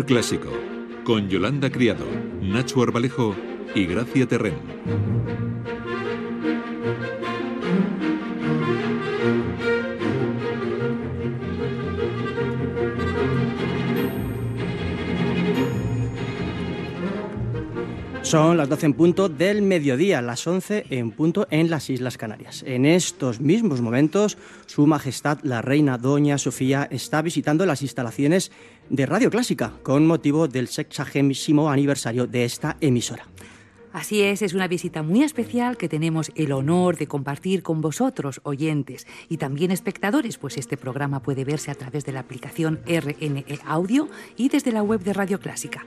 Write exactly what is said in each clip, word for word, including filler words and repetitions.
Clásico, con Yolanda Criado, Nacho Arbalejo y Gracia Terrén. Son las doce en punto del mediodía, las once en punto en las Islas Canarias. En estos mismos momentos, Su Majestad la Reina Doña Sofía está visitando las instalaciones de Radio Clásica con motivo del sexagésimo aniversario de esta emisora. Así es, es una visita muy especial que tenemos el honor de compartir con vosotros, oyentes y también espectadores, pues este programa puede verse a través de la aplicación R N E Audio y desde la web de Radio Clásica.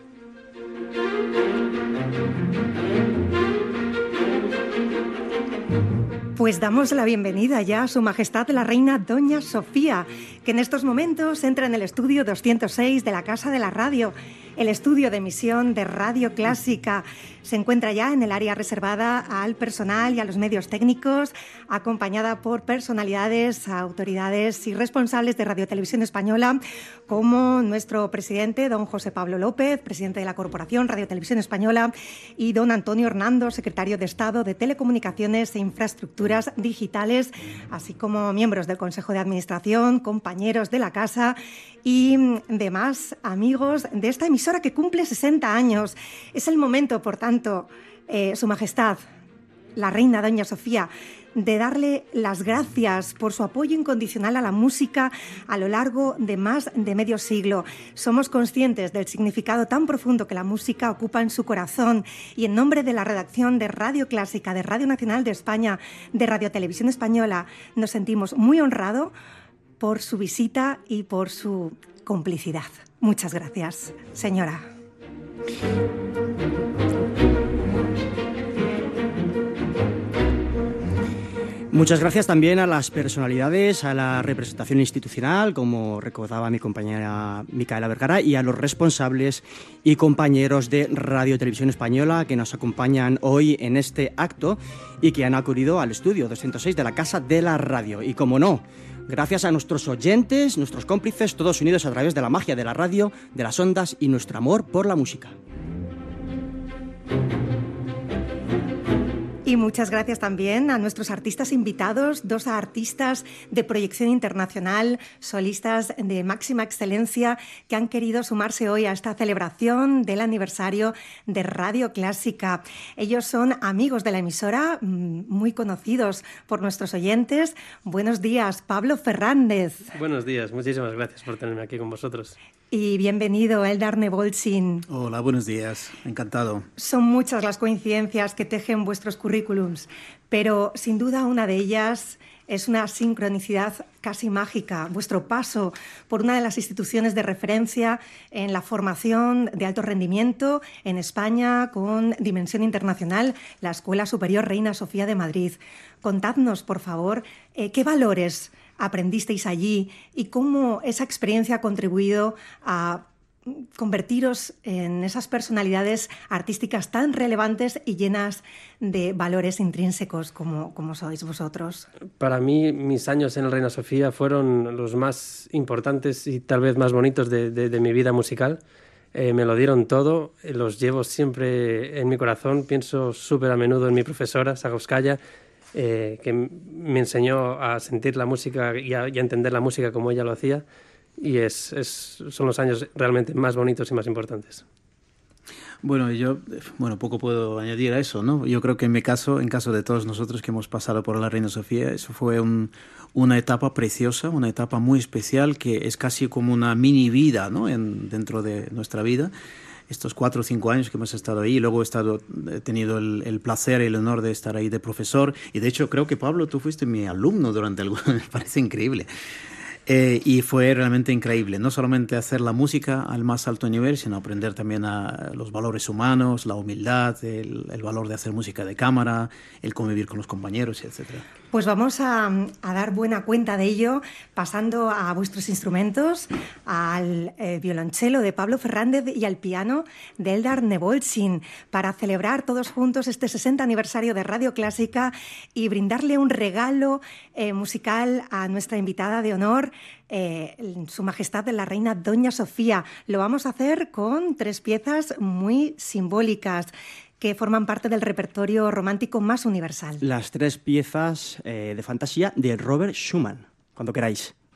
Pues damos la bienvenida ya a Su Majestad la Reina Doña Sofía, que en estos momentos entra en el estudio doscientos seis de la Casa de la Radio, el estudio de emisión de Radio Clásica. Se encuentra ya en el área reservada al personal y a los medios técnicos, acompañada por personalidades, autoridades y responsables de Radio Televisión Española, como nuestro presidente, don José Pablo López, presidente de la Corporación Radio Televisión Española, y don Antonio Hernando, secretario de Estado de Telecomunicaciones e Infraestructuras Digitales, así como miembros del Consejo de Administración, compañeros de la casa y demás amigos de esta emisora que cumple sesenta años. Es el momento, por tanto, eh, Su Majestad, la Reina Doña Sofía, de darle las gracias por su apoyo incondicional a la música a lo largo de más de medio siglo. Somos conscientes del significado tan profundo que la música ocupa en su corazón y en nombre de la redacción de Radio Clásica, de Radio Nacional de España, de Radio Televisión Española, nos sentimos muy honrados por su visita y por su complicidad. Muchas gracias, señora. Muchas gracias también a las personalidades, a la representación institucional, como recordaba mi compañera Micaela Vergara, y a los responsables y compañeros de Radio Televisión Española que nos acompañan hoy en este acto y que han acudido al estudio doscientos seis de la Casa de la Radio. Y como no, gracias a nuestros oyentes, nuestros cómplices, todos unidos a través de la magia de la radio, de las ondas y nuestro amor por la música. Y muchas gracias también a nuestros artistas invitados, dos artistas de proyección internacional, solistas de máxima excelencia, que han querido sumarse hoy a esta celebración del aniversario de Radio Clásica. Ellos son amigos de la emisora, muy conocidos por nuestros oyentes. Buenos días, Pablo Fernández. Buenos días, muchísimas gracias por tenerme aquí con vosotros. Y bienvenido, Eldar Nebolsin. Hola, buenos días, encantado. Son muchas las coincidencias que tejen vuestros currículums, pero sin duda una de ellas es una sincronicidad casi mágica, vuestro paso por una de las instituciones de referencia en la formación de alto rendimiento en España con dimensión internacional, la Escuela Superior Reina Sofía de Madrid. Contadnos, por favor, eh, qué valores aprendisteis allí y cómo esa experiencia ha contribuido a convertiros en esas personalidades artísticas tan relevantes y llenas de valores intrínsecos como, como sois vosotros. Para mí, mis años en el Reina Sofía fueron los más importantes y tal vez más bonitos de, de, de mi vida musical. Eh, me lo dieron todo, eh, los llevo siempre en mi corazón. Pienso súper a menudo en mi profesora, Sagauskaya, Eh, que me enseñó a sentir la música y a, y a entender la música como ella lo hacía, y es, es, son los años realmente más bonitos y más importantes. Bueno, yo bueno, poco puedo añadir a eso, ¿no? Yo creo que en mi caso, en caso de todos nosotros que hemos pasado por la Reina Sofía, eso fue un, una etapa preciosa, una etapa muy especial que es casi como una mini vida, ¿no? En, dentro de nuestra vida. Estos cuatro o cinco años que hemos estado ahí, y luego he, estado, he tenido el, el placer y el honor de estar ahí de profesor, y de hecho creo que Pablo, tú fuiste mi alumno durante algún... me parece increíble. Eh, y fue realmente increíble, no solamente hacer la música al más alto nivel, sino aprender también a los valores humanos, la humildad, el, el valor de hacer música de cámara, el convivir con los compañeros, etcétera. Pues vamos a, a dar buena cuenta de ello, pasando a vuestros instrumentos, al eh, violonchelo de Pablo Fernández y al piano de Eldar Nebolsin, para celebrar todos juntos este sesenta aniversario de Radio Clásica y brindarle un regalo eh, musical a nuestra invitada de honor, eh, Su Majestad la Reina Doña Sofía. Lo vamos a hacer con tres piezas muy simbólicas que forman parte del repertorio romántico más universal. Las tres piezas eh, de fantasía de Robert Schumann, cuando queráis.